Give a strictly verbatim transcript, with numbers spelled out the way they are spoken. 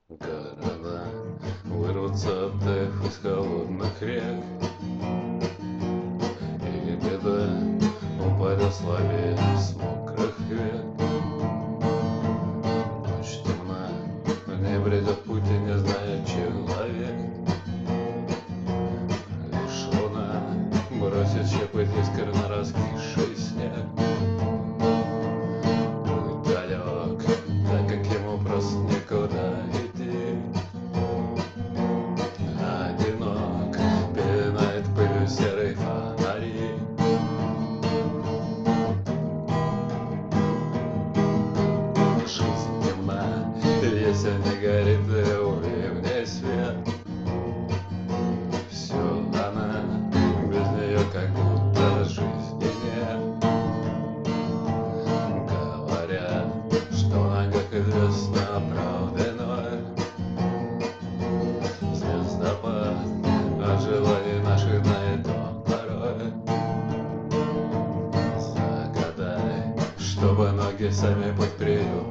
Города вырваться обтаив из холодных рек, и беда упадет слабее с мокрых век. Ночь темна, не бредет путь и не знает человек. Лишь луна бросит щепоть искр на раскисший снег. Путь далек, так как ему просто некуда идти. Одинок, пинает пылью серый фонари. Жизнь темна, если не горит и в ней свет. Все она, без нее как будто жизни нет. Говорят, что на ногах известна правда иной. Звездопад от желаний наших знает он порой. Загадай, чтобы ноги сами путь приют